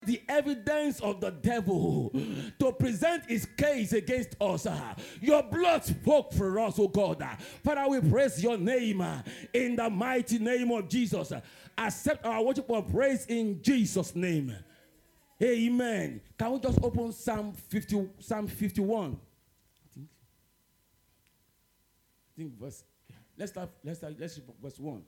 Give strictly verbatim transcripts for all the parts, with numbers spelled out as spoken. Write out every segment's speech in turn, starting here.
the evidence of the devil to present his case against us. Your blood spoke for us, oh God. Father, we praise your name in the mighty name of Jesus. Accept our worship of praise in Jesus' name. Amen. Can we just open Psalm fifty, Psalm fifty-one? I think, I think verse. Let's start. Let's start. Let's read verse one.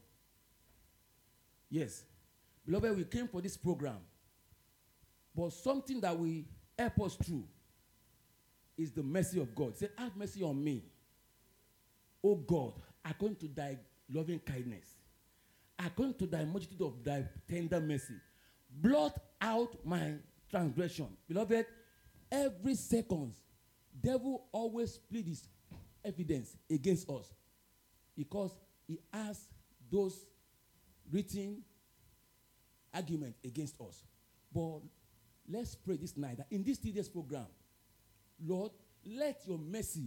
Yes, beloved, we came for this program. But something that will help us through is the mercy of God. Say, have mercy on me, O God, according to thy loving kindness, according to thy multitude of thy tender mercy. Blot out my transgression. Beloved, every second, devil always pleads his evidence against us because he has those written arguments against us. But let's pray this night that in this three days program, Lord, let your mercy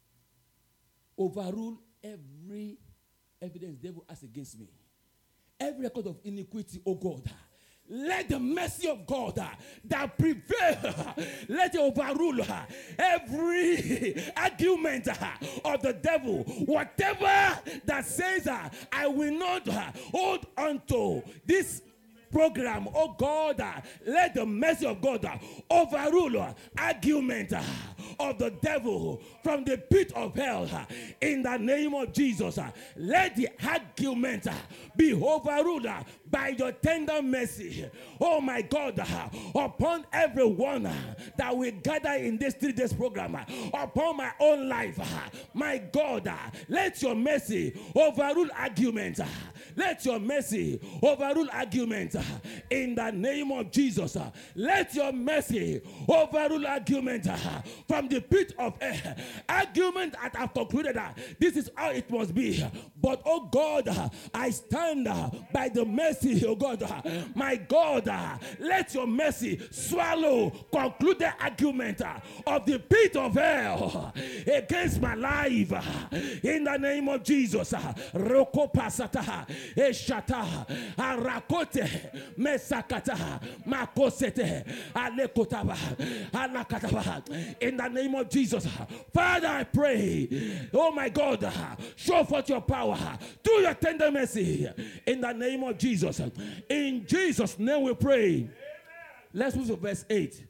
overrule every evidence the devil has against me. Every record of iniquity, oh God. Let the mercy of God uh, that prevail, let it overrule uh, every argument uh, of the devil. Whatever that says, uh, I will not uh, hold on to this program, oh God, uh, let the mercy of God uh, overrule uh, argument uh, of the devil from the pit of hell uh, in the name of Jesus. Uh, let the argument uh, be overruled uh, by your tender mercy, oh my God, uh, upon everyone uh, that will gather in this three days program, uh, upon my own life, uh, my God, uh, let your mercy overrule argument. Uh, let your mercy overrule argument. In the name of Jesus, uh, let your mercy overrule argument uh, from the pit of hell. Argument that have concluded that uh, this is how it must be. But oh God, uh, I stand uh, by the mercy, oh God, uh, my God, uh, let your mercy swallow concluded argument uh, of the pit of hell uh, against my life. Uh, in the name of Jesus, Roko pasata, Eshata, Arakote. Mesakata, Makosete, Alekotaba, Alakataba. In the name of Jesus, Father, I pray, oh my God, show forth your power through your tender mercy. In the name of Jesus, in Jesus' name we pray. Amen. Let's move to verse eight.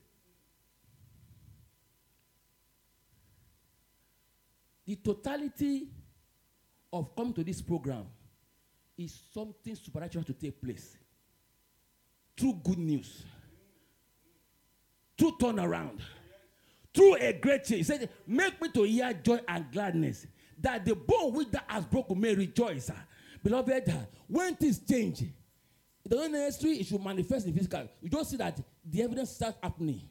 The totality of coming to this program is something supernatural to take place. Through good news, through turnaround, through a great change. He said, make me to hear joy and gladness, that the bone which that has broken may rejoice. Beloved, when things change, it doesn't necessarily it should manifest in physical. You don't see that the evidence starts happening.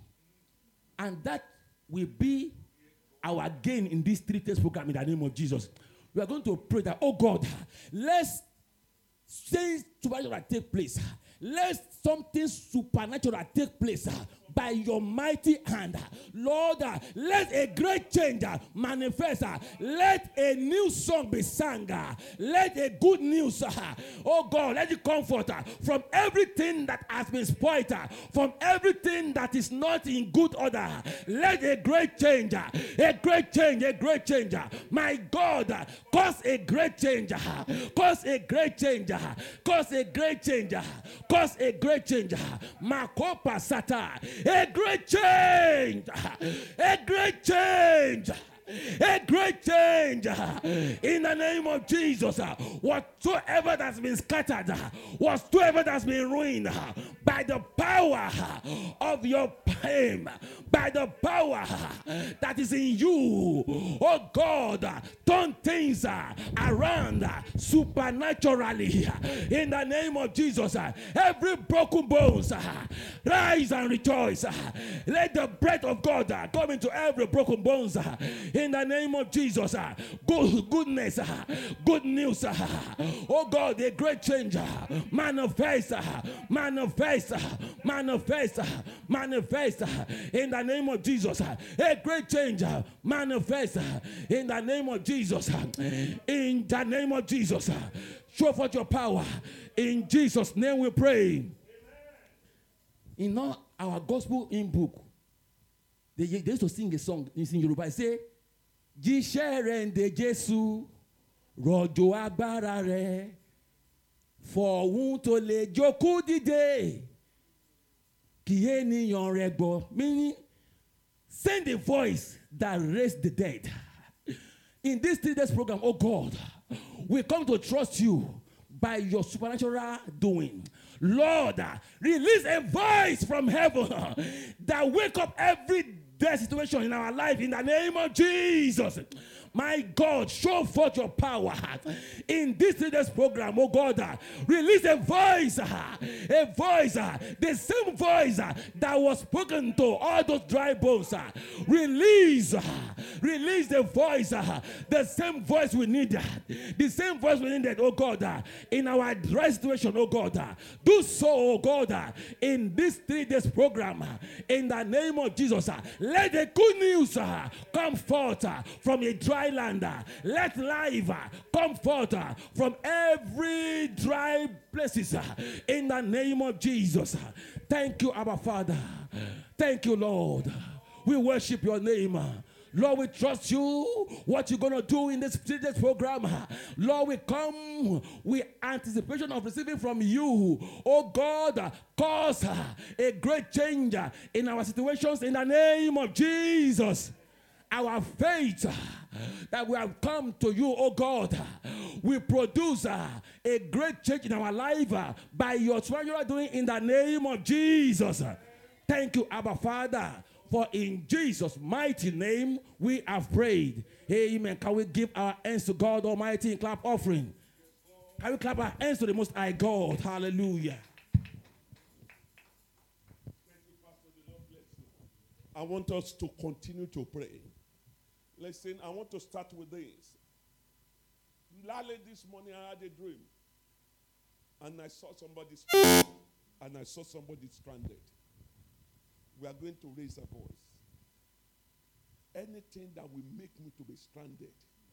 And that will be our gain in this three days program in the name of Jesus. We are going to pray that, oh God, let's change supernatural take place. Let something supernatural take place uh, by your mighty hand. Lord, uh, let a great change uh, manifest. Uh, let a new song be sung. Uh, let a good news, uh, oh God, let it comfort uh, from everything that has been spoiled, uh, from everything that is not in good order. Let a great change, uh, a great change, a great change. Uh, my God, uh, cause a great change. Uh, cause a great change. Uh, cause a great change. Uh, cause a great change. Makopa Sata. A great change. A great change. A great change in the name of Jesus. Whatsoever that's been scattered, whatsoever that's been ruined, by the power of your pain, by the power that is in you, oh God, turn things around supernaturally in the name of Jesus. Every broken bones rise and rejoice. Let the breath of God come into every broken bones. In the name of Jesus, uh, good, goodness, uh, good news, uh, oh God, a great change, uh, manifest, uh, manifest, uh, manifest, uh, manifest, uh, in the name of Jesus, uh, a great change, uh, manifest, uh, in the name of Jesus, uh, in the name of Jesus, uh, show forth your power, in Jesus' name we pray. In all our gospel hymn book, they, they used to sing a song in Yoruba. They say, Jíṣẹ́ rẹ̀ ǹdè Jésù, rọ̀jò agbára rẹ̀, fọ̀hún tó lè jókòó dìde, kí ènìyàn rẹ̀ gbọ́. Meaning, send a voice that raised the dead. In this three days program, oh God, we come to trust you by your supernatural doing. Lord, release a voice from heaven that wake up every dead situation in our life in the name of Jesus. My God, show forth your power in this three days program, oh God. Release a voice, a voice, the same voice that was spoken to all those dry bones. Release, release the voice, the same voice we need, the same voice we needed, oh God, in our dry situation, oh God. Do so, oh God, in this three days program, in the name of Jesus. Let the good news come forth from a dry land. Let life come forth from every dry places in the name of Jesus. Thank you, Abba Father. Thank you, Lord. We worship your name. Lord, we trust you. What you're going to do in this, this program. Lord, we come with anticipation of receiving from you. Oh God, cause a great change in our situations in the name of Jesus. Our faith that we have come to you, oh God, will produce a great change in our life by your supernatural doing in the name of Jesus. Thank you, Abba Father. For in Jesus' mighty name we have prayed. Amen. Can we give our hands to God Almighty in clap offering? Can we clap our hands to the Most High God? Hallelujah. I want us to continue to pray. Listen, I want to start with this. Lally this morning I had a dream. And I saw somebody stranded. And I saw somebody stranded. We are going to raise a voice. Anything that will make me to be stranded.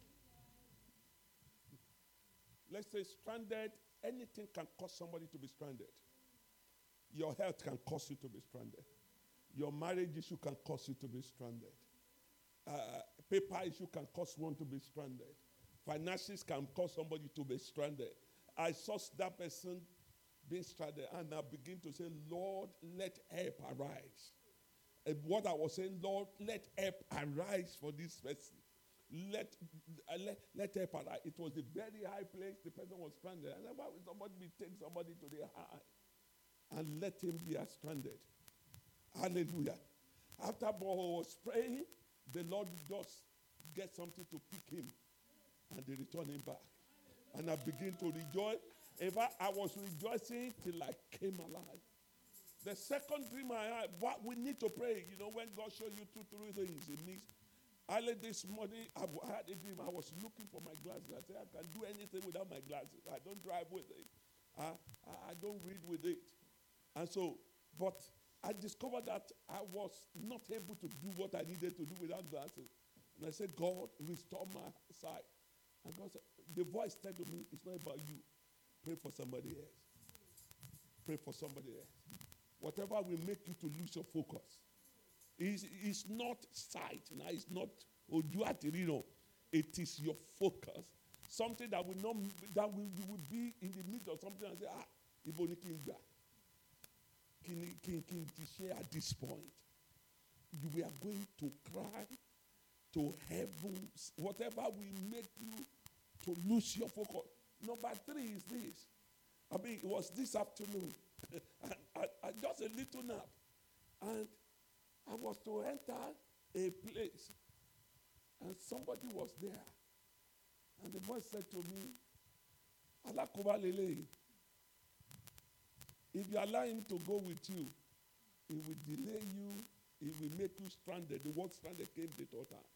Let's say stranded, anything can cause somebody to be stranded. Your health can cause you to be stranded. Your marriage issue can cause you to be stranded. Uh, paper issue can cause one to be stranded. Finances can cause somebody to be stranded. I saw that person being stranded, and I begin to say, Lord, let help arise. And what I was saying, Lord, let help arise for this person. Let, uh, let, let help arise. It was a very high place. The person was stranded. And why would somebody be take somebody to the high and let him be stranded? Hallelujah. After Paul was praying, the Lord just get something to pick him, and they return him back. And I begin to rejoice. If I, I was rejoicing till I came alive. The second dream I had, what we need to pray, you know, when God shows you two, three things, it means, early this morning, I had a dream. I was looking for my glasses. I said, I can do anything without my glasses. I don't drive with it. I, I, I don't read with it. And so, but I discovered that I was not able to do what I needed to do without glasses. And I said, God, restore my sight. And God said, the voice said to me, it's not about you. Pray for somebody else. Pray for somebody else. Whatever will make you to lose your focus. It's, it's not sight. Now it's not ojuatirino. It is your focus. Something that will not that will you will be in the midst of something and say, ah, ibo ni kin gba. Kin kin kin ti share at this point. You are going to cry to heaven. Whatever will make you to lose your focus. Number three is this. I mean, it was this afternoon. I, I, I just a little nap. And I was to enter a place. And somebody was there. And the voice said to me, Alakoba Lele, if you allow him to go with you, he will delay you, he will make you stranded. The word stranded came the third time.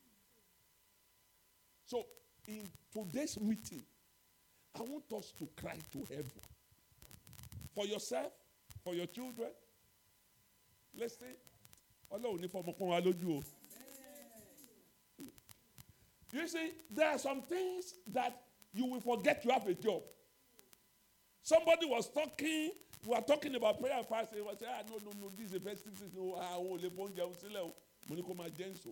So, in today's meeting, I want us to cry to heaven. For yourself, for your children. Let's say, you see, there are some things that you will forget you have a job. Somebody was talking We are talking about prayer and fasting. We say, ah, no, no, no, this is the best thing. No, ah, oh, le bon jẹun sílẹ̀ o. Mo ní kó máa jẹun so.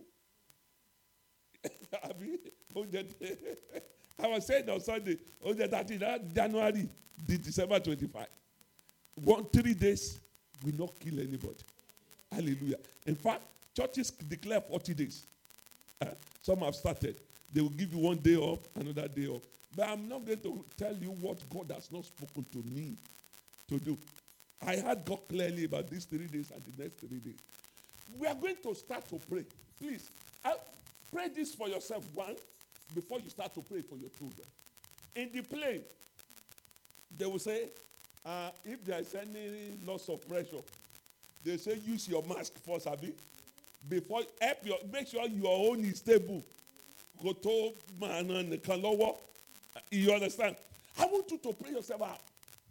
I was saying on Sunday, on the thirteenth January, December twenty-fifth. One, three days, will not kill anybody. Hallelujah. In fact, churches declare forty days. Uh, some have started. They will give you one day off, another day off. But I'm not going to tell you what God has not spoken to me to do. I heard God clearly about these three days and the next three days. We are going to start to pray. Please, uh, pray this for yourself, one, before you start to pray for your children. In the plane, they will say, uh, if there is any loss of pressure, they say use your mask first, Abi. Before, help your, make sure your own is stable. Go to man and the kalowo. You understand? I want you to pray yourself out.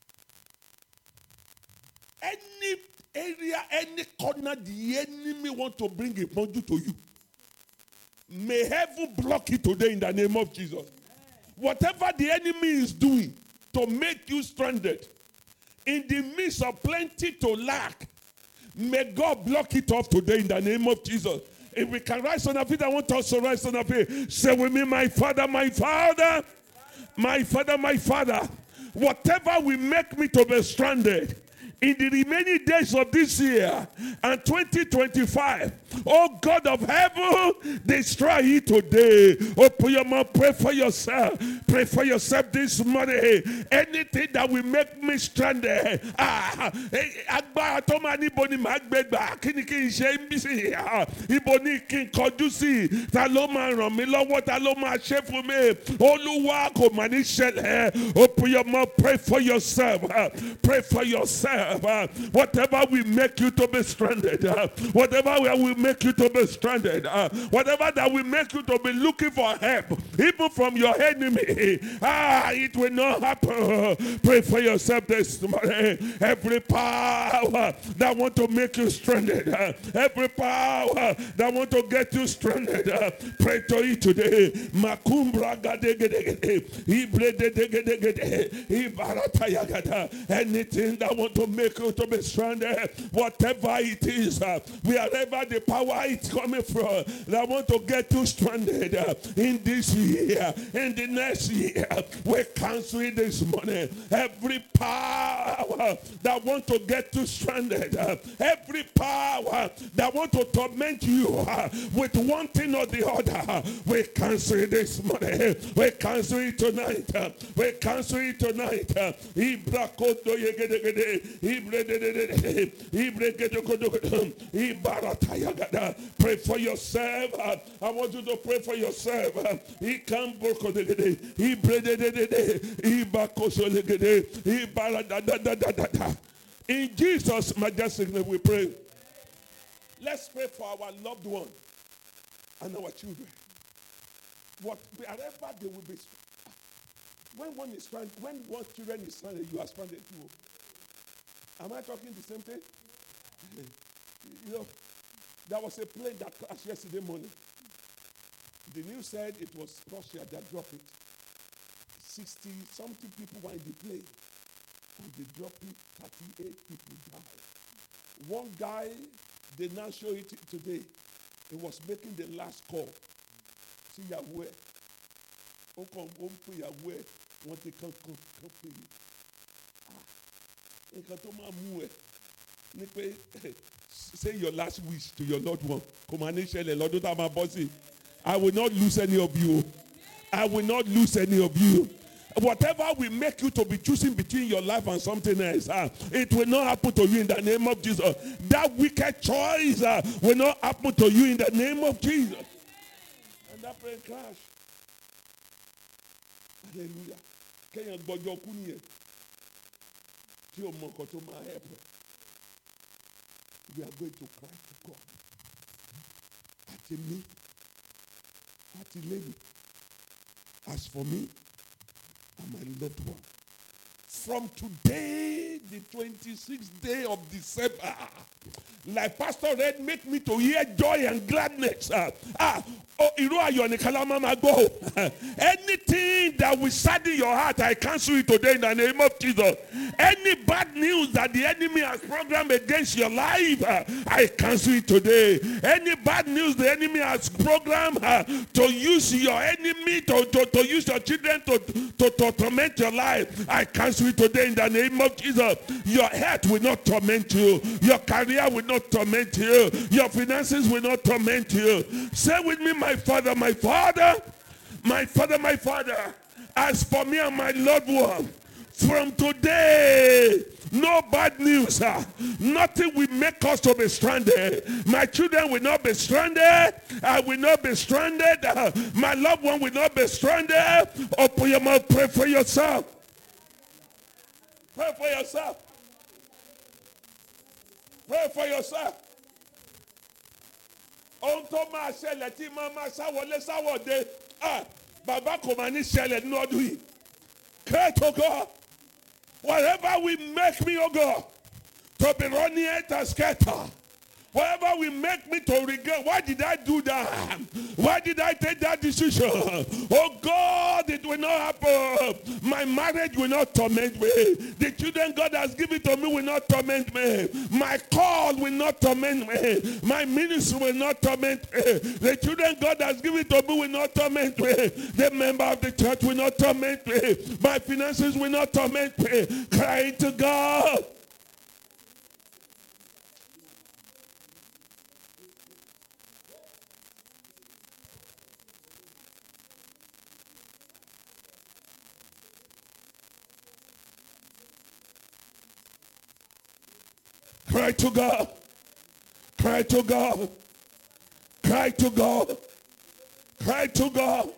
Any area, any corner the enemy want to bring a bondage to you, may heaven block it today in the name of Jesus. Whatever the enemy is doing to make you stranded, in the midst of plenty to lack, may God block it off today in the name of Jesus. If we can rise on our feet, I want us to rise on our feet. Say with me, my Father, my Father, my Father, my Father, whatever will make me to be stranded in the remaining days of this year and twenty twenty-five, oh God of heaven, destroy it today. Open your mouth, pray for yourself. Pray for yourself this morning. Anything that will make me stranded. Ah, agbára tó máa ní ibo ni màá gbé gbà, kí ni kí n ṣe ń bí sí, ibo ni kí n kọjú sí, ta ló máa ràn mí lọ́wọ́, ta ló máa ṣe fún mi. Olúwa kò mà ní ṣẹlẹ̀. Open your mouth, pray for yourself. Pray for yourself. Uh, whatever will make you to be stranded, uh, whatever will make you to be stranded, uh, whatever that will make you to be looking for help, even from your enemy, ah, it will not happen. Pray for yourself this morning. Every power that want to make you stranded, uh, every power that want to get you stranded, uh, pray to it today. Makumbra anything that want to make you to be stranded, whatever it is, uh, wherever the power is coming from, that want to get you stranded uh, in this year, in the next year, we cancel it this morning. Every power that want to get you stranded, uh, every power that want to torment you uh, with one thing or the other, uh, we cancel it this morning. We cancel it tonight. Uh, we cancel it tonight. Uh, Pray for yourself. I want you to pray for yourself. In Jesus' majestic name we pray. Let's pray for our loved one and our children. What wherever they will be. When one is stranded, when one children is stranded, you are stranded too. Am I talking the same thing? You know, there was a plane that crashed yesterday morning. The news said it was Russia that dropped it. sixty something people were in the plane. And they dropped it, thirty-eight people died. One guy, they now show it today. He was making the last call. See Yahweh. Okom Ompu Yahweh. Want to come, come, come to you. Say your last wish to your Lord one. I will not lose any of you. I will not lose any of you. Whatever will make you to be choosing between your life and something else, uh, it will not happen to you in the name of Jesus. That wicked choice uh, will not happen to you in the name of Jesus. And that plane crash. Hallelujah. Kenyan gbọ́jọ́ kú nìyẹn tí o mọ nǹkan tó máa help. We are going to cry to God. Àti mi, àti lẹ́nu. As for me and my loved one, from today, the twenty-sixth day of December, like Pastor read, make me to hear joy and gladness. Ah, ah oh, anything that will sadden your heart, I cancel it today in the name of Jesus. Any bad news that the enemy has programmed against your life, uh, I cancel it today. Any bad news the enemy has programmed uh, to use your enemy, to, to, to use your children to, to, to torment your life, I cancel it today in the name of Jesus. Your health will not torment you. Your career will not torment you. Your finances will not torment you. Say with me, my Father, my Father, my Father, my Father, as for me and my loved one, from today, no bad news. Uh, nothing will make us to be stranded. My children will not be stranded. I will not be stranded. Uh, my loved one will not be stranded. Open your mouth, pray for yourself. Pray for yourself. Pray for yourself. Ohun tó máa ṣẹlẹ̀ tí máa máa sáwọlé sáwọ̀dé. Ah, bàbá kò máa ní ṣẹlẹ̀ ní ọdún yìí. Pray to God. Whatever will make me, oh God, to be running at a scatter. Whatever will make me to regret. Why did I do that? Why did I take that decision? Oh God, it will not happen. My marriage will not torment me. The children God has given to me will not torment me. My call will not torment me. My ministry will not torment me. The children God has given to me will not torment me. The member of the church will not torment me. My finances will not torment me. Crying to God. Cry to God. Cry to God. Cry to God. Cry to God.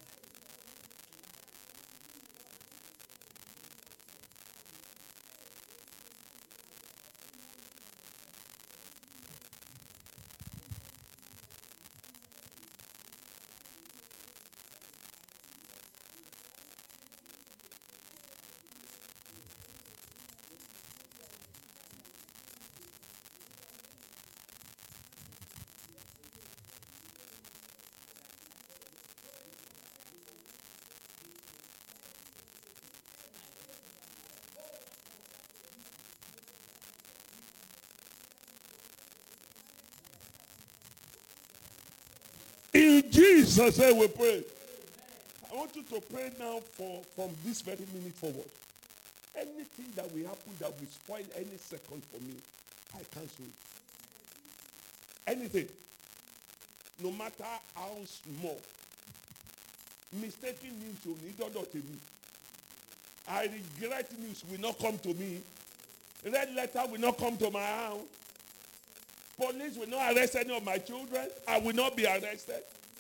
In Jesus' name we pray. I want you to pray now for from this very minute forward. Anything that will happen that will spoil any second for me, I cancel it. Anything. No matter how small. Mistaken news will need not to me. I regret news will not come to me. Red letter will not come to my house. Police will not arrest any of my children. I will not be arrested.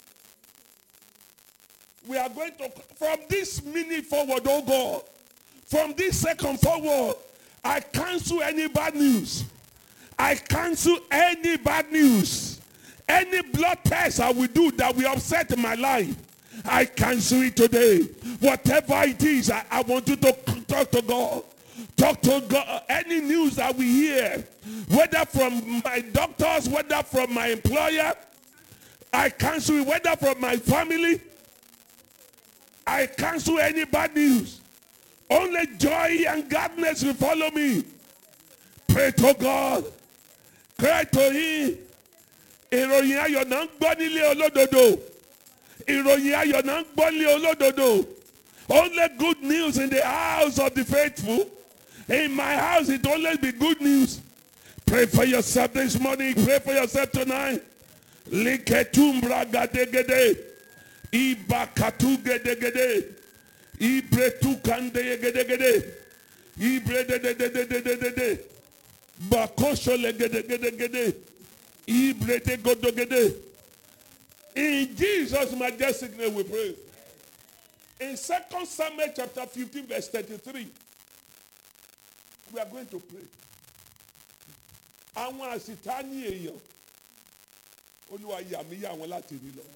We are going to, from this minute forward, oh God, from this second forward, I cancel any bad news. I cancel any bad news. Any blood test I will do that will upset my life, I cancel it today. Whatever it is, I, I want you to talk to God. Talk to God. Any news that we hear, whether from my doctors, whether from my employer, I cancel it. Whether from my family, I cancel any bad news. Only joy and gladness will follow me. Pray to God. Cry to Him. Ìròyìn ayọ̀ náà ń gbọ́ nílé olódodo. Ìròyìn ayọ̀ náà ń gbọ́ nílé olódodo. Only good news in the house of the faithful. In my house, it will always be good news. Pray for yourself this morning. Pray for yourself tonight. Liketumbra gadegede. Ibakatu gedegede. Ibretu kande gedegede. Ibre de de de de de de de de. Bakosho legedegede. Ibre de godogede. In Jesus' majestic name we pray. In Second Samuel chapter fifteen verse thirty-three, we are going to pray. Àwọn àṣìtáni èèyàn, Olúwa yà mí yà wọ́n láti rí lọ.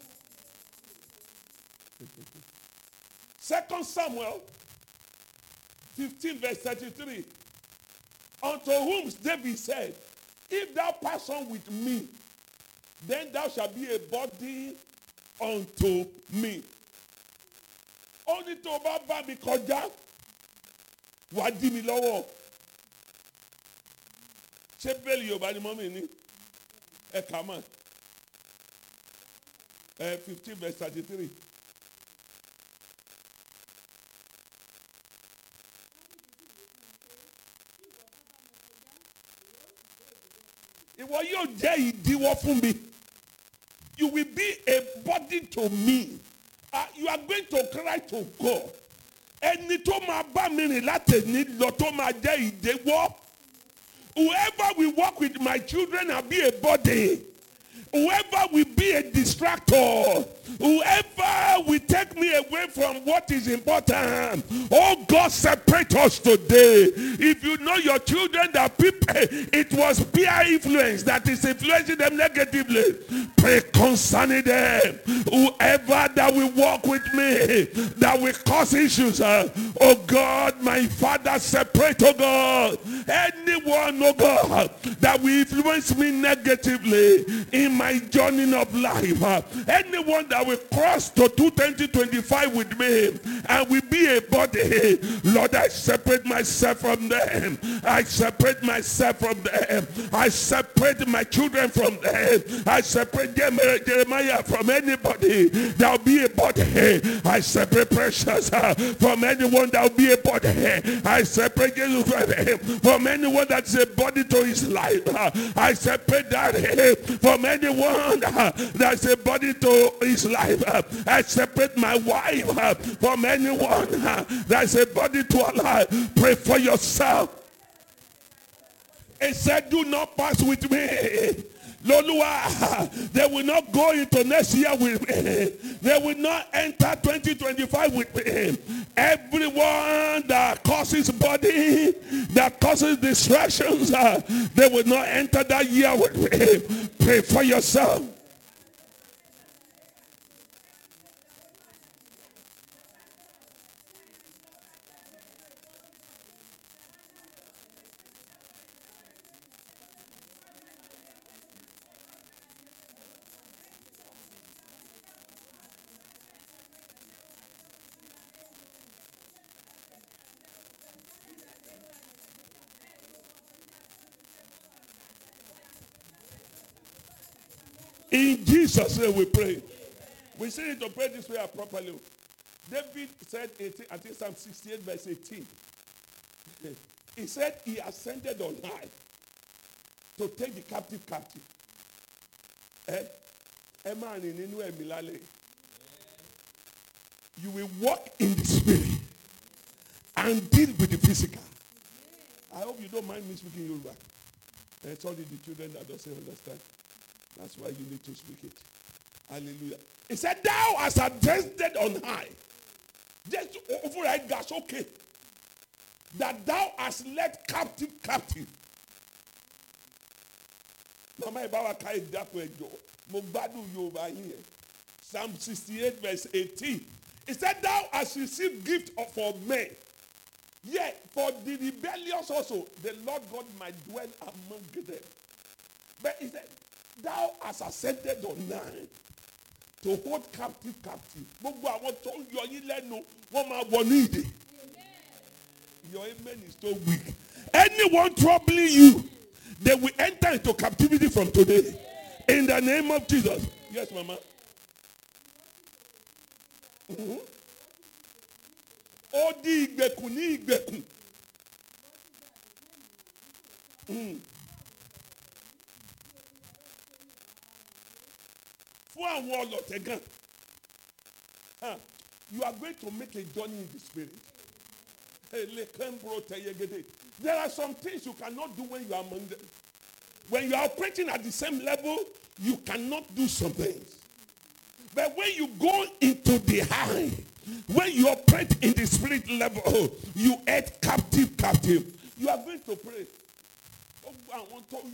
Second Samuel fifteen verse thirty-three. Unto whom David said, if thou pass on with me, then thou shalt be a body unto me. Only tó bá bá mi kọjá, wàá dí mi lọ́wọ́. ṣé bẹ́ẹ̀lì Yorùbá ni mọ́mí ní ẹ kà mọ́ ẹ fifteen verse thirty three. Ìwọ yóò jẹ́ ìdíwọ́ fún mi. You will be a body to me. Uh, you are going to cry to God. Ẹni tó máa bá mi rìn láti ní lọ tó máa jẹ́ ìdíwọ́. Whoever will walk with my children and be a body. Whoever will be a distractor. Whoever will take me away from what is important. Oh God, separate us today. If you know your children that people, it was peer influence that is influencing them negatively. Pray concerning them. Whoever that will walk with me, that will cause issues. Uh, oh God, my Father, separate, oh God. Anyone, oh God, that will influence me negatively in my journey of life. Uh, anyone that will cross to twenty twenty-five with me and will be a body. Lord, I separate myself from them. I separate myself from them. I separate my children from them. I separate Jeremiah from anybody that will be a body. I separate Precious uh, from anyone that will be a body. I separate Jesus from anyone that's a body to his life. Uh, I separate that uh, from anyone uh, that's a body to his life. Uh, I separate my wife uh, from anyone uh, that's a body to her life. Pray for yourself. It said, do not pass with me. Lolua, they will not go into next year with me. They will not enter twenty twenty-five with me. Everyone that causes body, that causes distractions, uh, they will not enter that year with me. Pray for yourself. In Jesus' name we pray. We still need to pray this way properly. David said, eighteen, I think Psalm sixty-eight verse eighteen. He said he ascended on high to take the captive captive. Eh? You will walk in the spirit and deal with the physical. I hope you don't mind me speaking Yoruba. It's only the children that doesn't understand. That's why you need to speak it. Hallelujah. He said, thou hast ascended on high. Just override God's okay. That thou hast led captive captive. Mama Ibawa kai dakwe jo. Mugbadu Yoruba here. Psalm sixty-eight verse eighteen. He said, thou hast received gift for men. Yet for the rebellious also, the Lord God might dwell among them. But he said, thou hast ascended on high to hold captive captive. Your amen is so weak. Anyone troubling you, they will enter into captivity from today. In the name of Jesus. Yes, Mama. Mm-hmm. Odi igbeku ni igbeku. Mm. You are going to make a journey in the spirit. There are some things you cannot do when you are among them. When you are operating at the same level, you cannot do some things. But when you go into the high, when you operate in the spirit level, you add captive, captive. You are going to pray. I want to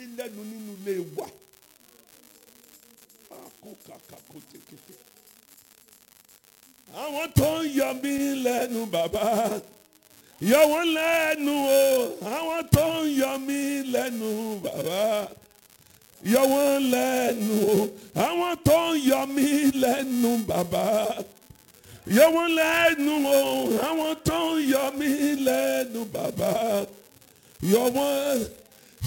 yọ mí lẹ́nu bàbá. Yọ wọ́n lẹ́nu o. Àwọn tó ń yọ mí lẹ́nu bàbá. Yọ wọ́n lẹ́nu o. Àwọn tó ń yọ mí lẹ́nu bàbá. Yọ wọ́n lẹ́nu o. Àwọn tó ń yọ mí lẹ́nu bàbá. Yọ wọ́n.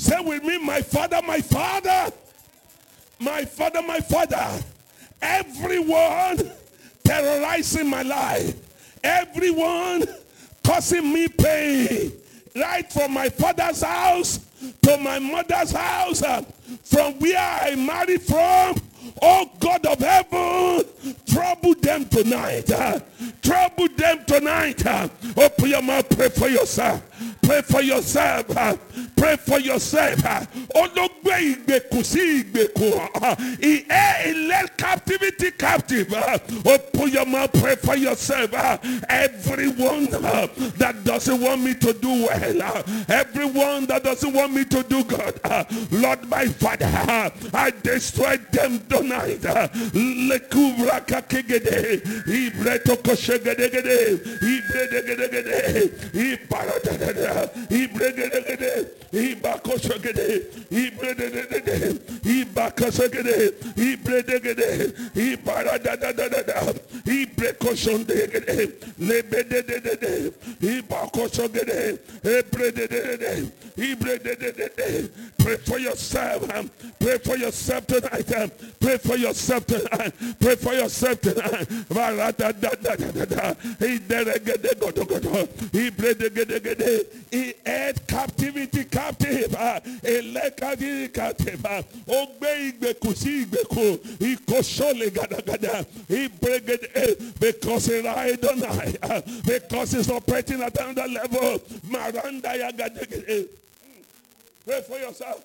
Say with me, my Father, my Father. My Father, my Father. Everyone terrorizing my life. Everyone causing me pain. Right from my father's house to my mother's house. uh, From where I married from. Oh God of heaven, trouble them tonight. uh, Trouble them tonight. uh, Open your mouth, pray for yourself. Pray for yourself. uh, Pray for yourself. uh, Ologbe igbeku si igbeku. uh, He he led captivity captive. uh, Open your mouth, pray for yourself. uh, Everyone uh, that doesn't want me to do well. uh, Everyone that doesn't want me to do good. uh, Lord my Father, uh, I destroy them tonight. uh, Lekubra kakegede, ibreto koshegedegede, ibredegedegede, iparadadada, ibredegede, ibakoshegede, ibredegede, ibakoshegede, ibredegede, iparadadadada, ibrekoshondegede, lebededede, ibakoshegede, ibredegede, ibredegede. Pray for yourself. um, Pray for yourself tonight. um, Pray for yourself tonight. Pray for yourself tonight. Varadadadadada. Ideregede-godogodo. Ibredegedegede. He had captivity captive. uh, He led captivity captive. uh, Ogbe igbeku si igbeku. Ikoshole gada-gada. Ibregede. Because he lied on night. uh, Because he's operating at another level. Maranda yagadegede. Pray for yourself.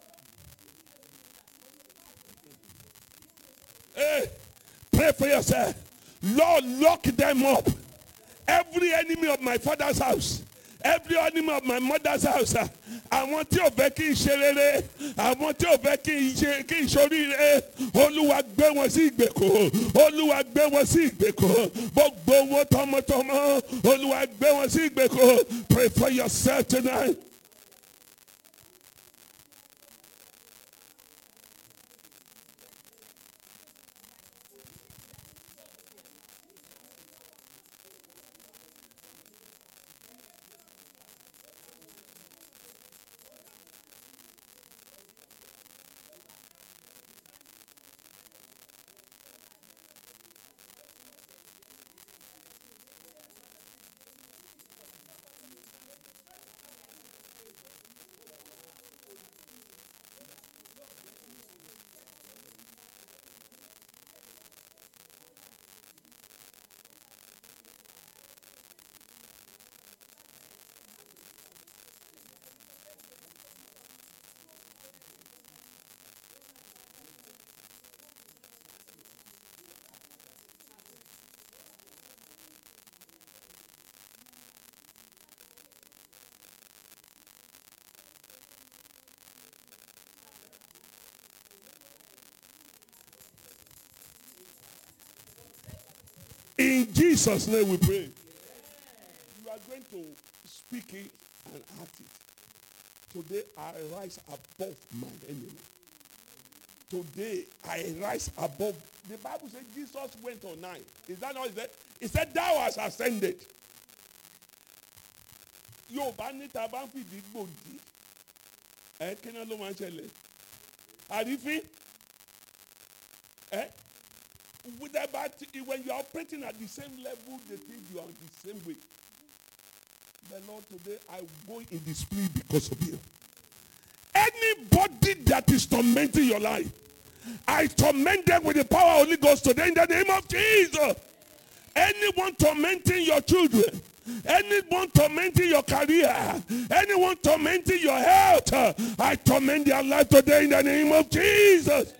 Hey, pray for yourself. Lord, lock them up. Every enemy of my father's house, every enemy of my mother's house, uh, I want you to kí n ṣe rere. I want you to kí n ṣe kí n ṣoríire. Olúwa gbé wọn sí ìgbèkùn. Olúwa gbé wọn sí ìgbèkùn. Gbogbo owó tọmọtọmọ. Olúwa gbé wọn sí ìgbèkùn. Pray for yourself tonight. In Jesus' name we pray. You are going to speak it and act it. Today I rise above my enemy. Today I rise above. The Bible says Jesus went on nine. Is that not it? It said thou hast ascended. Yorùbá ní tá bá ń fìdí gbòdì. Ẹ kí náà ló máa ń ṣẹlẹ̀? Àrífín? Eh? With about, when you are operating at the same level, they think you are the same way. The Lord, today I go in the spirit because of you. Anybody that is tormenting your life, I torment them with the power of Holy Ghost today in the name of Jesus. Anyone tormenting your children, anyone tormenting your career, anyone tormenting your health, I torment their life today in the name of Jesus.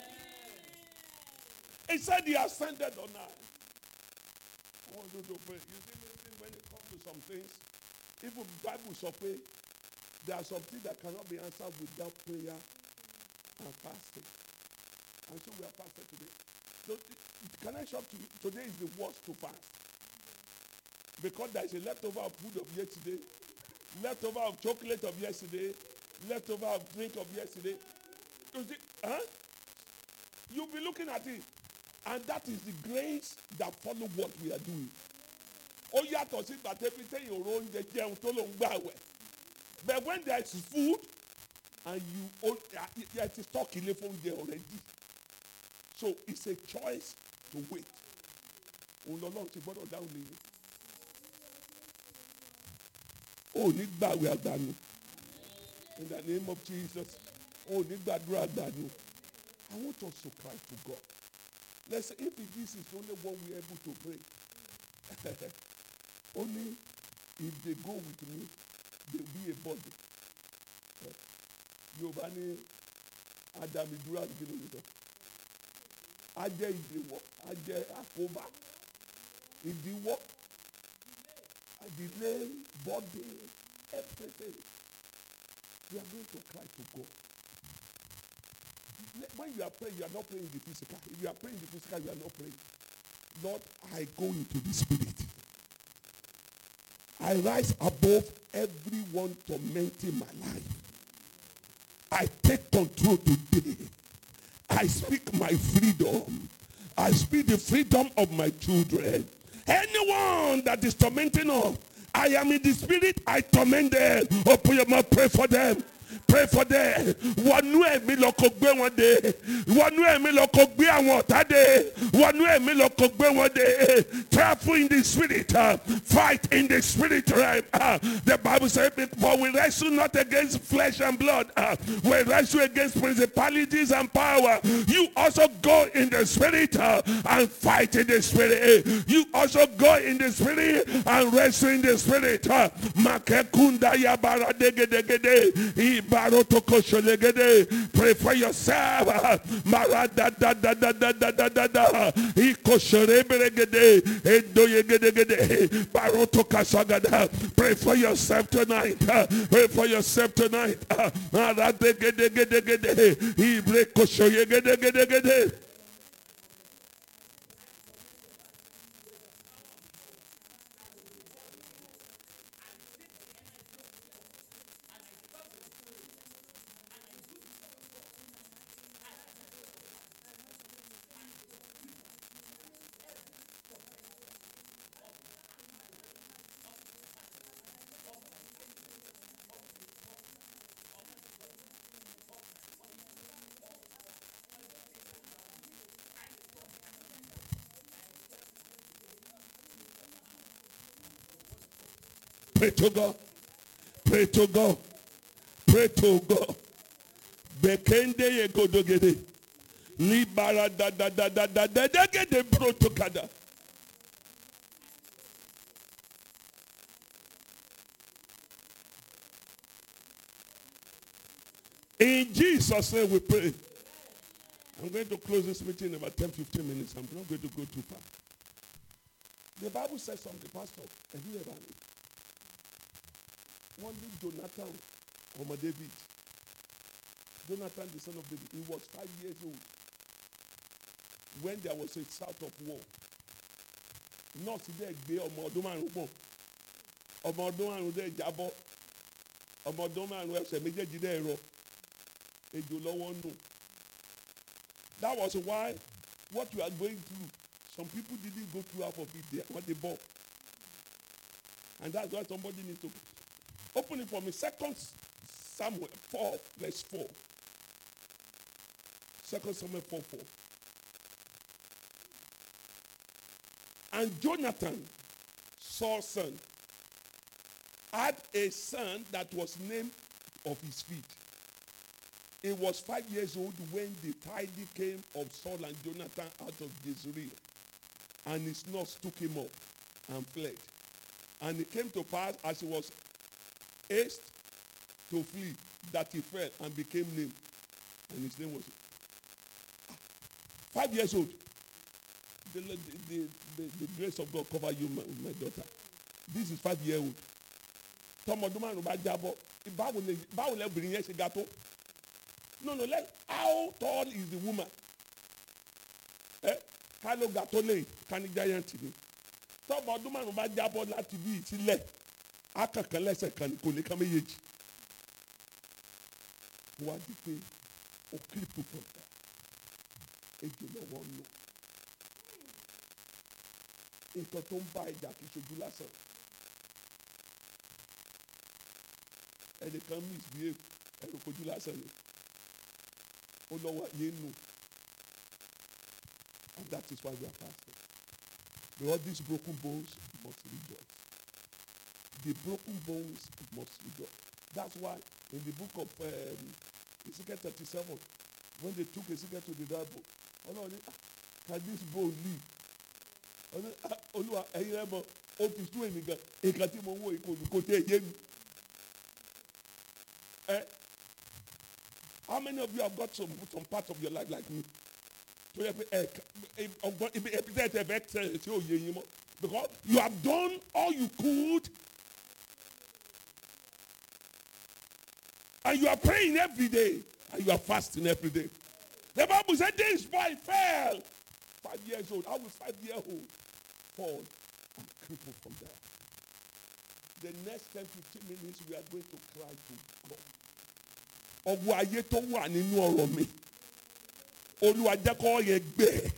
He said he ascended on high. I want you to pray. You see, when it comes to some things, even Bible so pray, there are some things that cannot be answered without prayer and fasting. And so we are fasting today. So, can I shock you? Today is the worst to fast. Because there is a leftover of food of yesterday, leftover of chocolate of yesterday, leftover of drink of yesterday. You see, huh? You'll be looking at it. And that is the grace that follow what we are doing. Oh, yeah, to see that everything you own the jẹun tó ló ń gbààwẹ̀. But when there is food, and you own, uh, yeah, it is talking phone there already. So it's a choice to wait. Oh no, no, gbọ́dọ̀ dáhùn nìyí. Oh, ní gbàwé àgbànú. In the name of Jesus. Oh, ní gbàdúrà àgbànú. I want us to cry to God. Let's say if this is only one we're able to pray. Only if they go with me, they'll be a body. Yorùbá ní Adamidura kìlómítà. A jẹ́ ìdíwọ́, a jẹ́ àkóbá. Ìdíwọ́, a delay, body, everything. We are going to cry to God. When you are praying, you are not praying the physical. If you are praying the physical, you are not praying. Lord, I go into the spirit. I rise above everyone tormenting my life. I take control today. I speak my freedom. I speak the freedom of my children. Anyone that is tormenting us, I am in the spirit, I torment them. Open your mouth, pray for them. Pray for them. Wọnú ẹ̀mí lọ kó gbé wọn dé. Wọnú ẹ̀mí lọ kó gbé àwọn ọ̀tá dé. Wọnú ẹ̀mí lọ kó gbé wọn dé. Travel in the spirit. Uh, fight in the spirit realm. Uh, the Bible says, for we wrestle not against flesh and blood. Uh, we wrestle against principalities and power. You also go in the spirit uh, and fight in the spirit. You also go in the spirit and wrestle in the spirit. Uh, Makekunda yabara dege dege de. Pray for yourself. Marada da da da da da da da da. Pray for yourself tonight. Pray for yourself tonight. Pray to God. Pray to God. Pray to God. Bekende ye godogede. Libara da da da da da da da gede protokada. In Jesus' name we pray. I'm going to close this meeting in about ten to fifteen minutes. I'm not going to go too far. The Bible says something, Pastor. Have you ever read? One day Jonathan, Homer David. Jonathan, the son of David, he was five years old when there was a start of war. Not there, they ọmọ ọdún márùn pọ̀. Ọmọ ọdún márùn dẹ̀ jábọ́. Ọmọ ọdún márùn ẹsẹ̀ méjèèjì dẹ̀ rọ. Ejò lọ́wọ́ nù. That was why what you are going through, some people didn't go through half of it there, what they bought. And that's why somebody needs to open it for me. Second Samuel four, verse four. Second Samuel four, four. And Jonathan, Saul's son, had a son that was named of his feet. He was five years old when the tidings came of Saul and Jonathan out of Jezreel. And his nurse took him up and fled. And it came to pass as he was haste to flee that he fell and became lame. And his name was ah, five years old. The, the, the, the, the grace of God cover you, my, my daughter. This is five years old. No, no, let, how tall is the woman? Eh? Kalo gatole, kani giant ni. Tọ́mọ ọdún márùn-ún bá jábọ́ láti bí ìtìlẹ̀, akànkàn lẹ́sẹ̀ kan ní kò ní ká méjèèjì. Wá di pé o kírípù pọ̀ tà, ejò lọ́wọ́ ń lò. Nǹkan tó ń bá ìjà kì í ṣojú lásán. Ẹnìkan misbehave, ẹ̀rù kojú lásán ni. Ó lọ́wọ́ ayé nù. And that is why we are fasting. Because these broken bones must rejoice. The broken bones must rejoice. That's why in the book of um, Ezekiel thirty-seven, when they took Ezekiel to the devil, oh no, can this bone live? Olúwa ẹ̀yin rẹ̀ mọ̀ ó ti sún èmi gan nǹkan tí mo ń wò ìkòlù kò tẹ̀ yé mi. How many of you have got some some part of your life like me? So because you have done all you could and you are praying every day and you are fasting every day. The Bible said this boy fell. Five years old. I was five years old. Fall and crippled from there. The next ten to fifteen minutes we are going to cry to God. Ọwọ́ ayé tó wà nínú ọ̀rọ̀ mi. Olúwa jẹ́ kó yẹ gbé.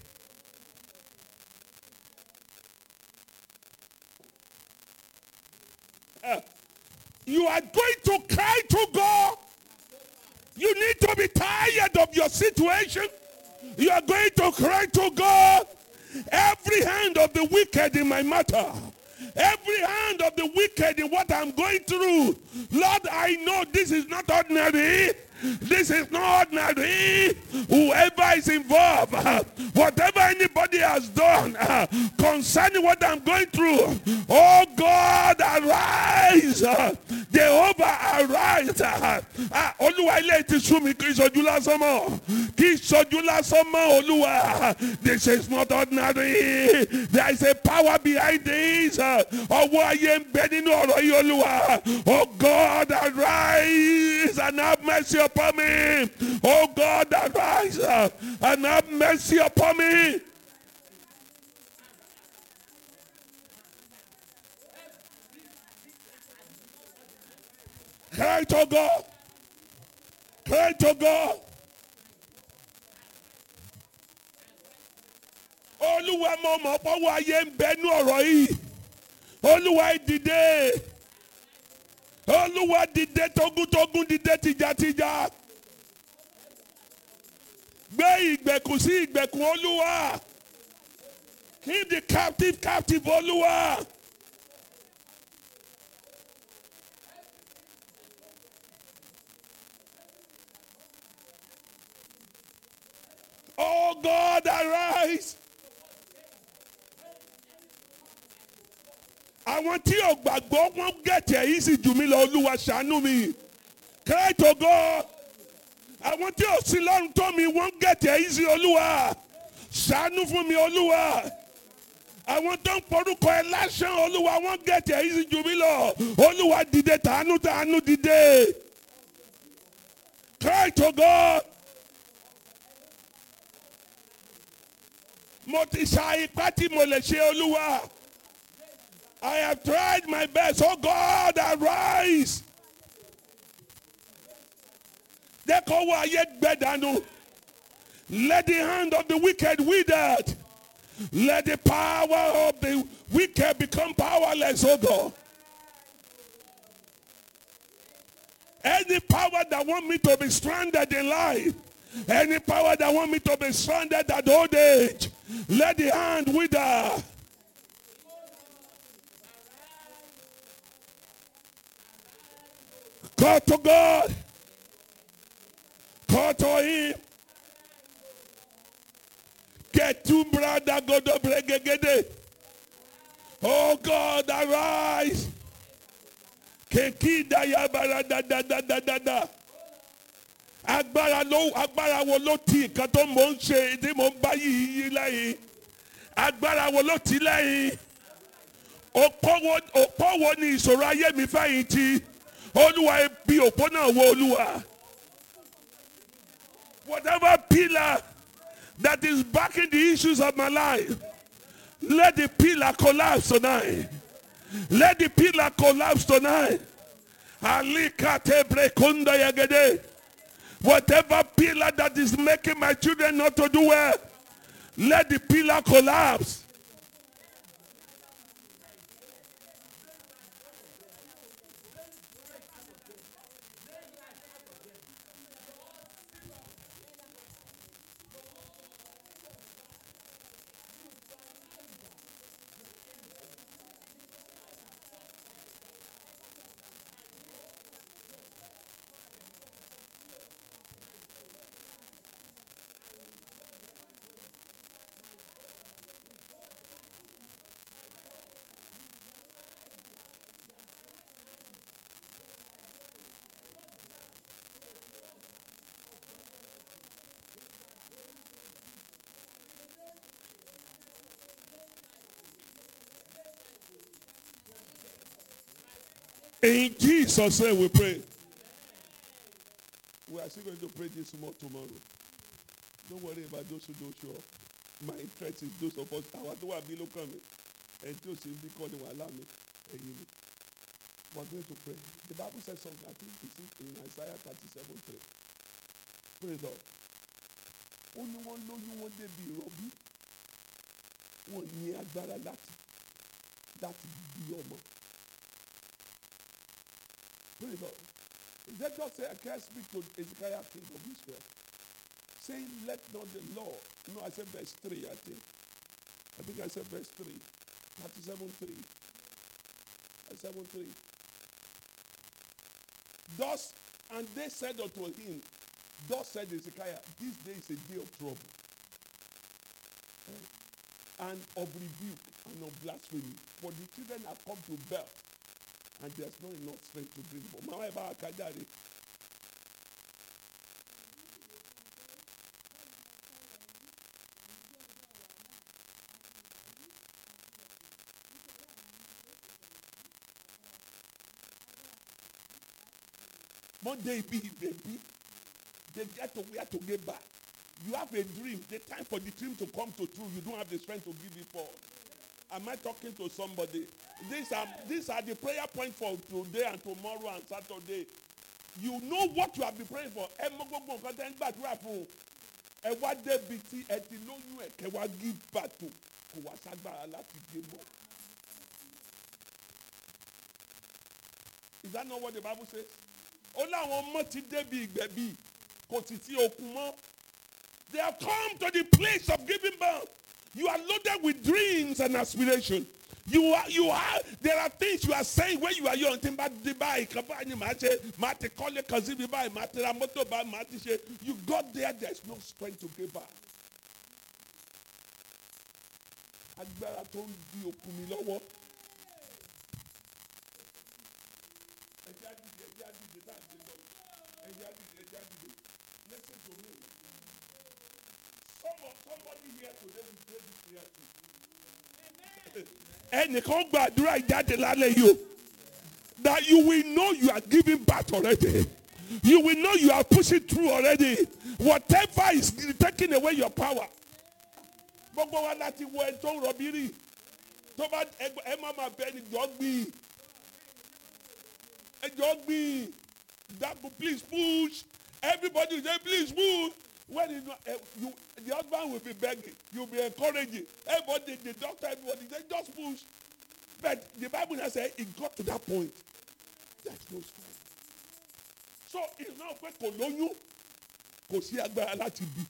You are going to cry to God. You need to be tired of your situation. You are going to cry to God. Every hand of the wicked in my matter. Every hand of the wicked in what I'm going through. Lord, I know this is not ordinary. This is not ordinary. Whoever is involved, whatever anybody has done concerning what I'm going through, oh God, arise. Jehovah, arise. Olúwa ilé ti sú mi kí ìṣojú lásán mọ́. Kí ìṣojú lásán mọ́ Olúwa. This is not ordinary. There is a power behind this. Ọwọ́ ayé ń bẹ nínú ọ̀rọ̀ yìí Olúwa. Oh God, arise and have mercy upon me. Oh God, arise and have mercy upon me. Cry to God. Cry to God. Olúwa mo mọ̀ pọ́wọ́ ayé ń bẹ nínú ọ̀rọ̀ yìí. Olúwa dìde. Olúwa dìde tógúntógún dìde tìjàtìjà. Gbé ìgbèkùn sí ìgbèkùn Olúwa. Keep the captive captive Olúwa. Oh God, arise. Àwọn tí ò gbàgbọ́ wọ́n gẹ̀tẹ̀ yìí sì jù mí lọ Olúwa ṣàánú mi. Cry to God. Àwọn tí ò sí lọ́run tó mi wọ́n gẹ̀tẹ̀ yìí sí Olúwa. Ṣàánú fún mi Olúwa. Àwọn tó ń porúkọ ẹ lásán Olúwa wọ́n gẹ̀tẹ̀ yìí sí jù mí lọ. Olúwa dìde tàánú tàánú dìde. Cry to God. Mo ti ṣa ipá tí mo lè ṣe Olúwa. I have tried my best. Oh God, arise. Let the hand of the wicked withered. Let the power of the wicked become powerless, oh God. Any power that want me to be stranded in life, any power that want me to be stranded at old age, let the hand wither. Call to God. Call to him. Get to brother God of Regegede. Oh God, arise. Kekida yabara da da da da da da. Agbára ló agbára wo ló ti nǹkan tó mò ń ṣe tí mò ń bá yìí lẹ́yìn. Agbára wo ló ti lẹ́yìn. Òpó wo ni ìṣòro ayé mi fẹ̀yìntì. Olúwa bí òpó náà wo Olúwa. Whatever pillar that is backing the issues of my life, let the pillar collapse tonight. Let the pillar collapse tonight. Whatever pillar that is making my children not to do well, let the pillar collapse. In Jesus' name we pray. We are still going to pray this more tomorrow. Don't worry about those who don't show up. My interest is those of us. Our two are below coming. And those who be calling will allow me. We are going to pray. The Bible says something. I think it's in Isaiah thirty-seven three. Pray God. Only one know you want to be Robbie. One year agbára láti láti bí ọmọ. Pray God. Is that just say I can't speak to Ezekiel king of Israel? Saying, let not the Lord. No, I said verse three, I think. I think I said verse three. thirty-seven three. thirty-seven three. Thus, and they said unto him, thus said Ezekiel, this day is a day of trouble, and of rebuke, and of blasphemy. For the children have come to birth, and there's not enough strength to bring forth. Mama eba akajari. Monday be baby. They get to where to get back. You have a dream. The time for the dream to come to true, you don't have the strength to give it forth. Am I talking to somebody? These are these are the prayer points for today and tomorrow and Saturday. You know what you have been praying for. Ẹ mọ gbogbo nǹkan tẹ́ ń gbàdúrà fún. Ẹ wá débi tí ẹ ti lóyún ẹ̀ kẹ́ wá give back to. Kò wá ságbára láti gbé mọ́. Is that not what the Bible says? Ó láwọn ọmọ ti débi ìgbẹ̀bí. Kò sì sí okun mọ́. They have come to the place of giving birth. You are loaded with dreams and aspirations. You are, you are, there are things you are saying when you are young. You got there, there's no strength to give back. Agbára tó ń di òkú mi lọ́wọ́. Listen to me. Somebody here today will pray this prayer too. Ẹnìkan gbàdúrà ìjáde lálẹ́ yìí o. That you will know you are giving back already. You will know you are pushing through already. Whatever is taking away your power. Gbogbo wa láti wo ẹni tó ń rọbí rí. Tó bá ẹ má máa bẹ ẹni jọ gbìn. Ẹ jọ gbìn. That please push. Everybody say please push. When you, uh, you, the husband will be begging, you'll be encouraging. Everybody, the doctor, everybody, they just push. But the Bible has said it got to that point. There's no strength. So it's not pé kò lóyún, kò sí agbára láti bí.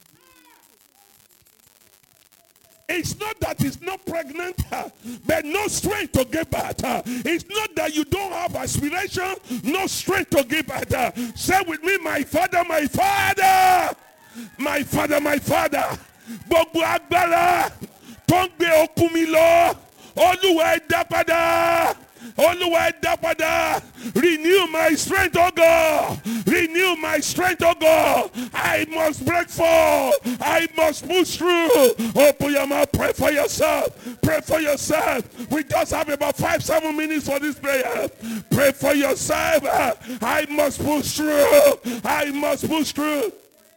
It's not that it's not pregnant, uh, but no strength to give birth. Uh, it's not that you don't have aspiration, no strength to give birth. Uh, say with me, my father, my father. My father, my father, gbogbo agbára tó ń gbé okun mi lọ, Olúwa ẹ dá padà, Olúwa ẹ dá padà, renew my strength, oh God, renew my strength, oh God, I must break forth, I must push through. Open your mouth, pray for yourself, pray for yourself. We just have about five, seven minutes for this prayer. Pray for yourself. I must push through, I must push through.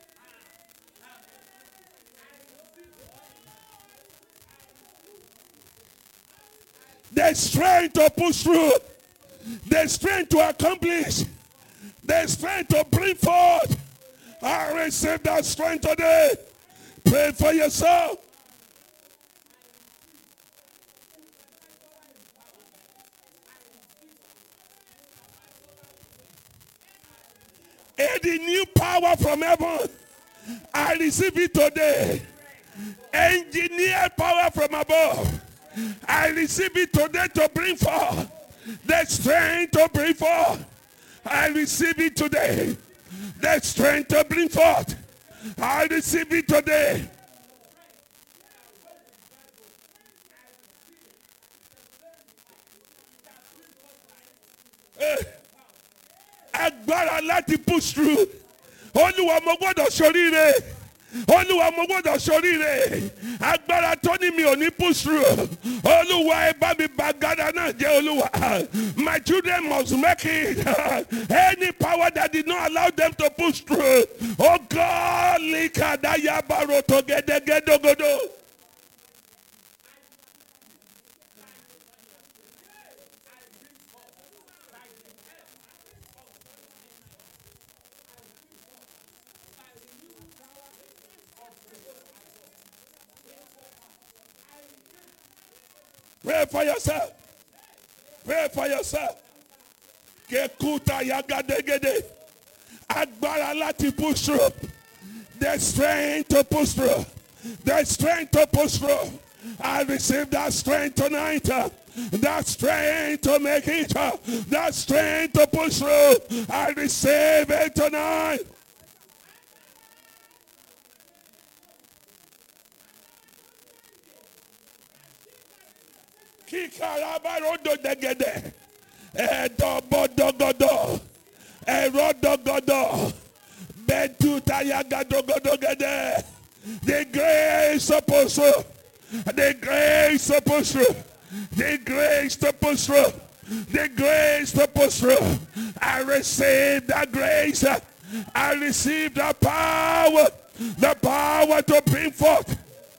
The strength to push through, the strength to accomplish, the strength to bring forth. I receive that strength today. Pray for yourself. And the new power from heaven, I receive it today. Engineer power from above, I receive it today to bring forth the strength to bring forth. I receive it today. The strength to bring forth. I receive it today. Agbára láti push through. Olúwa mo gbọ́dọ̀ ṣoríire. Olúwa mo gbọ́dọ̀ ṣoríire. Agbára tó ní mi ò ní push through. Olúwa ẹ bá mi bà gádà náà jẹ́ Olúwa. My children must make it. Any power that did not allow them to push through. Oh God, likadaya baroto gedegedogodo. Pray for yourself. Pray for yourself. Kekuta yagadegede. Agbára láti push through. The strength to push through. The strength to push through. I receive that strength tonight. That strength to make it. That strength to push through. I receive it tonight. Kikarabarodo degede. Edobodogodo. Erodogodo. Betutayagadogodogede. The grace to push through. The grace to push through. The grace to push through. The grace to push through. I receive that grace. I receive the power. The power to bring forth.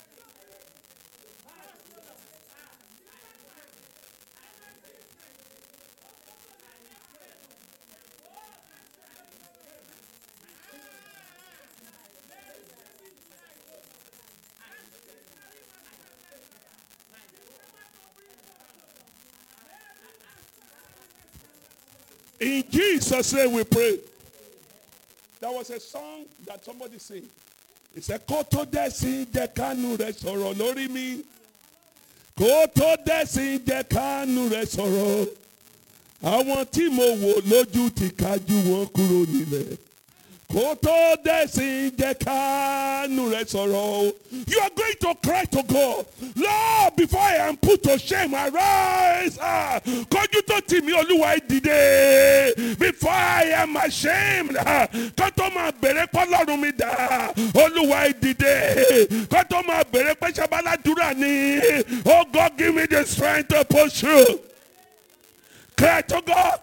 In Jesus' name we pray. There was a song that somebody sang. It said, Koto desi dekanu re sọ̀rọ̀ lórí mi. Koto desi dekanu re sọ̀rọ̀. Àwọn tí mo wò lójú ti kájú wọn kúrò nílẹ̀. Koto desi dekanu re sọ̀rọ̀. You are going to cry to God. Lord, before I am put to shame, arise. Ah, kọjú tó tì mí Olúwa dìde. Before I am ashamed. Kó tó máa bèrè pé Ọlọ́run mi dà. Olúwa dìde. Kó tó máa bèrè pé ṣe báládùúrà ni. Oh God, give me the strength to push through. Cry to God.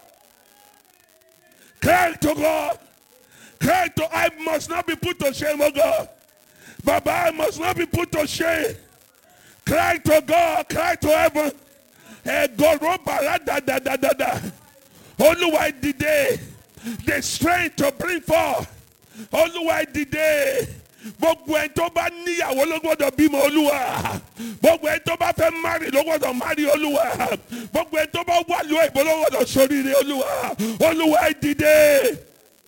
Cry to God. Cry to, I must not be put to shame, oh God. Baba, I must not be put to shame. Cry to God, cry to heaven. Hey, God, da da da da da. Olúwa dìde. The strength to bring forth. Olúwa dìde. Gbogbo ẹni tó bá níyàwó ló gbọ́dọ̀ bímọ Olúwa. Gbogbo ẹni tó bá fẹ́ marry ló gbọ́dọ̀ marry Olúwa. Gbogbo ẹni tó bá wà lóyè ìbò ló gbọ́dọ̀ ṣoríire Olúwa. Olúwa dìde.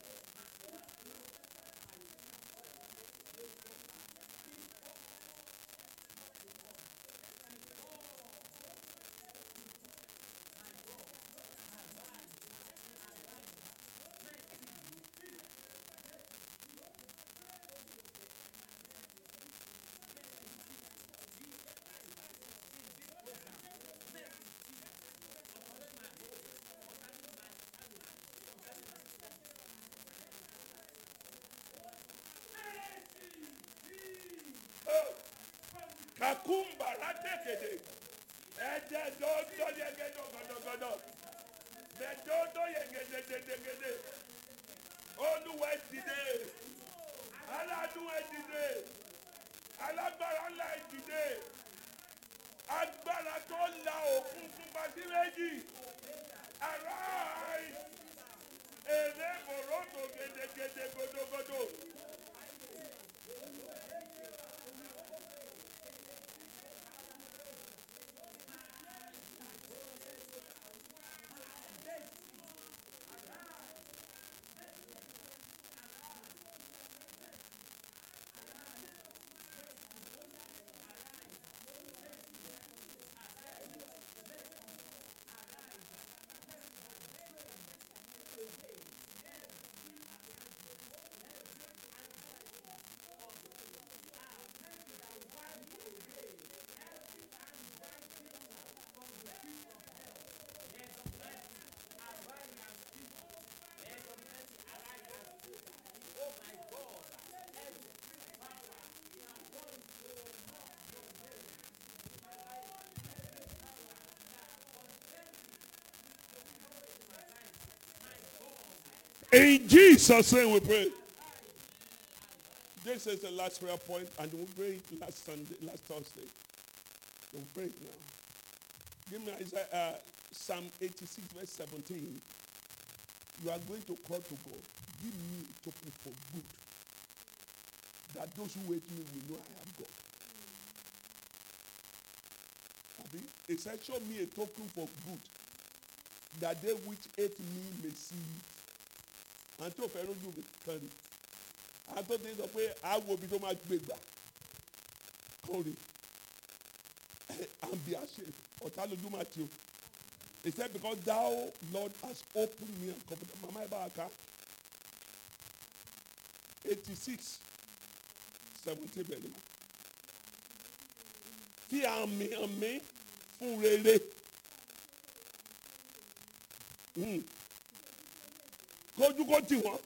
Kakumba ratekede. Ede do do yegedo godo godo. Me do do yegede de de gede. Olúwa dìde. Aládùn ẹ dìde. Alágbára ńlá ẹ dìde. Agbára tó la òkun fún bàtí méjì. Arise. Èrè bòròdò gèdègèdè godogodo. In Jesus' name we pray. This is the last prayer point, and we'll pray it last Sunday, last Thursday. We'll pray it now. Give me Isaiah, uh, Psalm eighty-six, verse seventeen. You are going to cry to God. Give me a token for good, that those who wait me will know I am God. Abi, it said, show me a token for good, that they which hate me may see it. And to Pharaoh you will carry. And to think of way I will be so much bigger. Carry. And be ashamed. Or tell you Matthew. He said, because thou, Lord, hast opened me and covered. Mama Ibaka. eighty-six. seventy bẹ́ẹ̀ fi àmì àmì fún rere. Kójú kó tì wọ́n.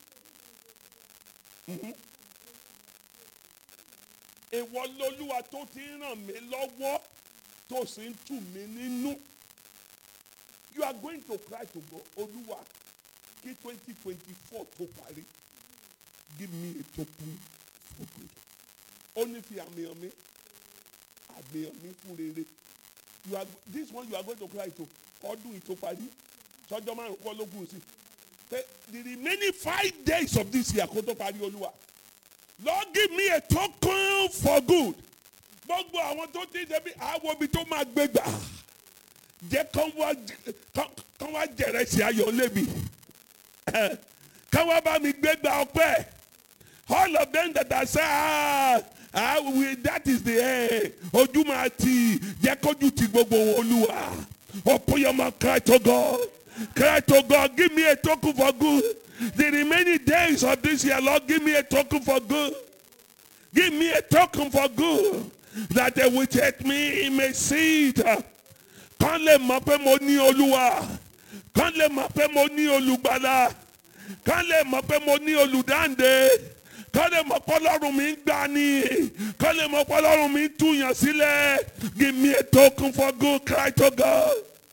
Ìwọ lolúwa tó ti ràn mí lọ́wọ́ tó sì ń tù mí nínú. You are going to cry to God. Olúwa kí twenty twenty-four tó parí. Give me a token for good. Only fi àmì àmì àmì àmì fún rere. You are this one you are going to cry to. Ọdún ìtò parí. Sọ́jọ́ márùn-ún kọ́ ló kù sí. The remaining five days of this year kó tó parí Olúwa. Lord, give me a token for good. Gbogbo àwọn tó ti ṣe bí àwọn ibi tó máa gbé gbà. Jẹ́ kán wá kán wá jẹ̀rẹ̀ sí ayọ̀ lébi. Kán wá bá mi gbé gbà ọpẹ́. All of them that I say, ah, ah we, that is the end. Ojú máa ti jẹ́ kójú ti gbogbo Olúwa. Open your mouth, cry to God. Cry to God, give me a token for good. The remaining days of this year, Lord, give me a token for good. Give me a token for good. That they will take me may see it. Kán lè mọ̀ pé mo ní Olúwa. Kán lè mọ̀ pé mo ní Olùgbàlà. Kán lè mọ̀ pé mo ní Olùdáǹdè. Kán lè mọ̀ pé Ọlọ́run mi ń gbà ní. Kán lè mọ̀ pé Ọlọ́run mi ń túyàn sílẹ̀. Give me a token for good. Cry to God.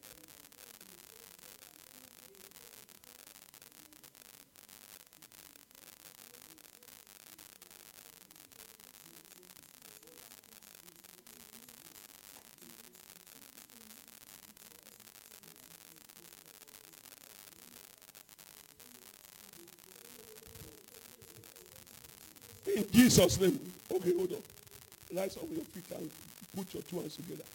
In Jesus' name. Okay, hold on. Rise up on your feet and put your two hands together.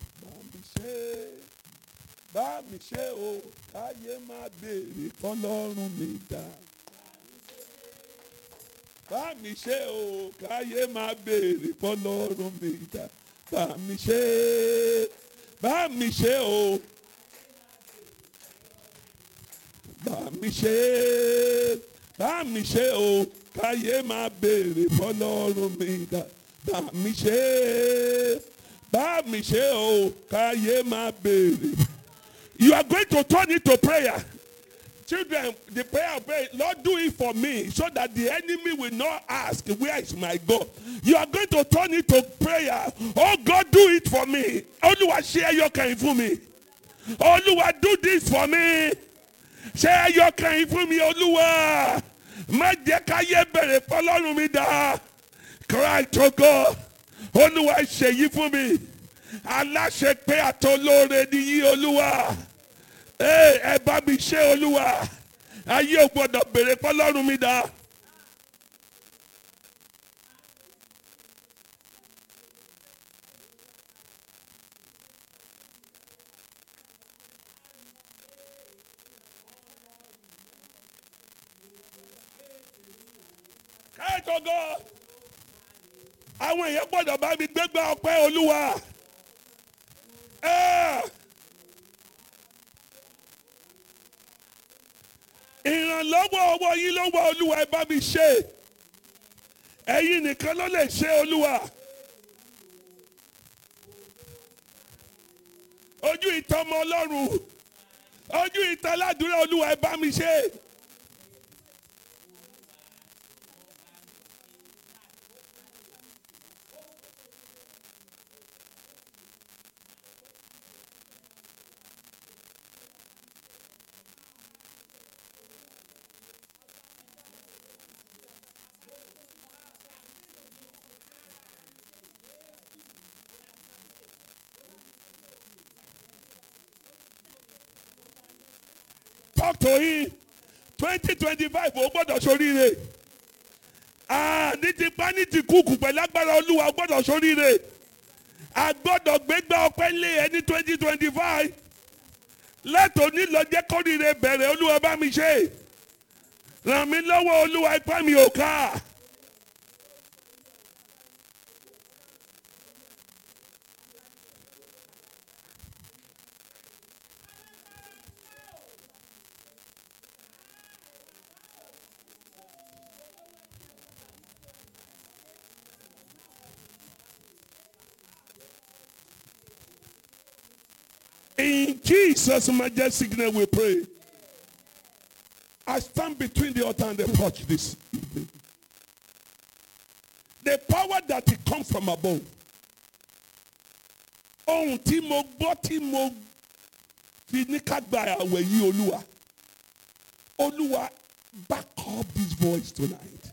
Bá mi ṣe o, káyé má béèrè fọlọ́run mi dá. Bá mi ṣe o, káyé má béèrè fọlọ́run mi dá. Bá mi ṣe, bá mi ṣe o. Bá mi ṣe, bá mi ṣe o. Káyé má béèrè fọlọ́run mi dá. Bá mi ṣe, bá mi ṣe o. Káyé má béèrè. You are going to turn it to prayer. Children, the prayer of prayer, Lord, do it for me so that the enemy will not ask, where is my God? You are going to turn it to prayer. Oh God, do it for me. Olúwa ṣe ẹyọkàn fún mi. Olúwa, do this for me. Ṣe ẹyọkàn fún mi, Olúwa. Má jẹ́ káyé bẹ̀rẹ̀ fọlọ́run mi dá. Cry to God. Olúwa ṣe yí fún mi. Aláṣẹ pé àtolóore ni yí Olúwa. Ẹ bá mi ṣe Olúwa. Ayé ò gbọdọ̀ bẹ̀rẹ̀ fọlọ́run mi dá. Cry to God. Àwọn èèyàn gbọ́dọ̀ bá mi gbégbá ọpẹ́ Olúwa. Ìrànlọ́wọ́ ọwọ́ yín ló wà Olúwa, ẹ bá mi ṣe. Ẹ̀yin nìkan ló lè ṣe Olúwa. Ojú ìtọ́mọ Ọlọ́run. Ojú ìtàládúrà Olúwa, ẹ bá mi ṣe. talk to him. twenty twenty-five, o gbọ́dọ̀ ṣoríire. Ah, ní ti pa ní ti kúkú pẹ̀lú agbára Olúwa, o gbọ́dọ̀ ṣoríire. A gbọ́dọ̀ gbégbá ọpẹ́ lé ẹni twenty twenty-five. Látòní lọ jẹ́ kórìíre bẹ̀rẹ̀, Olúwa bá mi ṣe. Ràn mí lọ́wọ́, Olúwa, ipá mi ò ká. In Jesus' majestic name we pray. I stand between the altar and the porch this evening. The power that it comes from above. Ohun tí mo gbọ́ tí mo fi ní ká gba àwẹ̀ yìí, Olúwa. Olúwa, back up this voice tonight.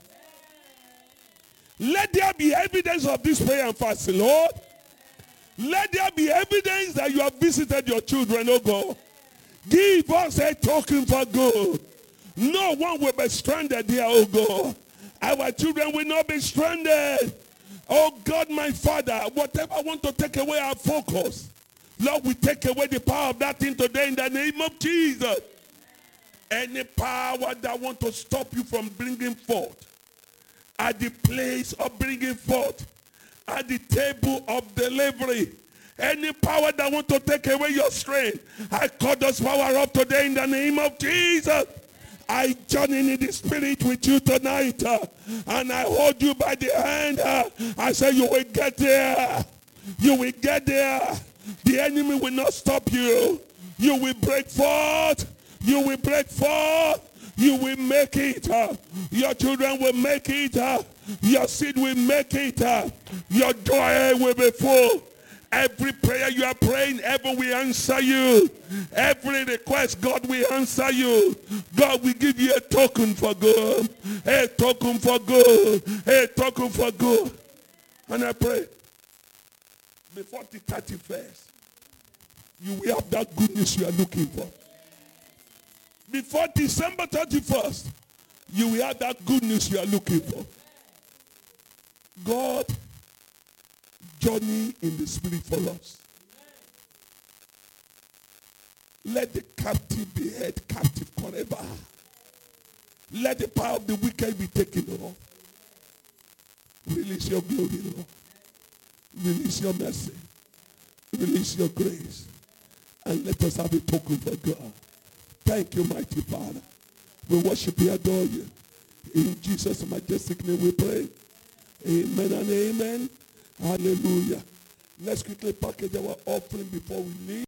Let there be evidence of this prayer and fasting, Lord. Let there be evidence that you have visited your children, oh God. Give us a token for good. No one will be stranded here, oh God. Our children will not be stranded. Oh God, my Father, whatever I want to take away our focus, Lord, we take away the power of that thing today in the name of Jesus. Any power that want to stop you from bringing forth at the place of bringing forth, at the table of delivery, any power that want to take away your strength, I call those power up today in the name of Jesus. I journey in the spirit with you tonight, uh, and I hold you by the hand. Uh, I say you will get there. You will get there. The enemy will not stop you. You will break forth. You will break forth. You will make it. Uh, your children will make it. Uh, your seed will make it. Uh, your joy will be full. Every prayer you are praying, heaven will answer you. Every request, God will answer you. God will give you a token for good. A token for good. A token for good. And I pray, before the thirty-first, you will have that goodness you are looking for. Before December thirty-first, you will have that goodness you are looking for. God, journey in the spirit for us. Let the captive be held captive forever. Let the power of the wicked be taken off. Release your glory, Lord. Release your mercy. Release your grace. And let us have a token for God. Thank you, mighty Father. We worship you, adore you. In Jesus' majestic name we pray. Amen and amen. Hallelujah. Let's quickly package our offering before we leave.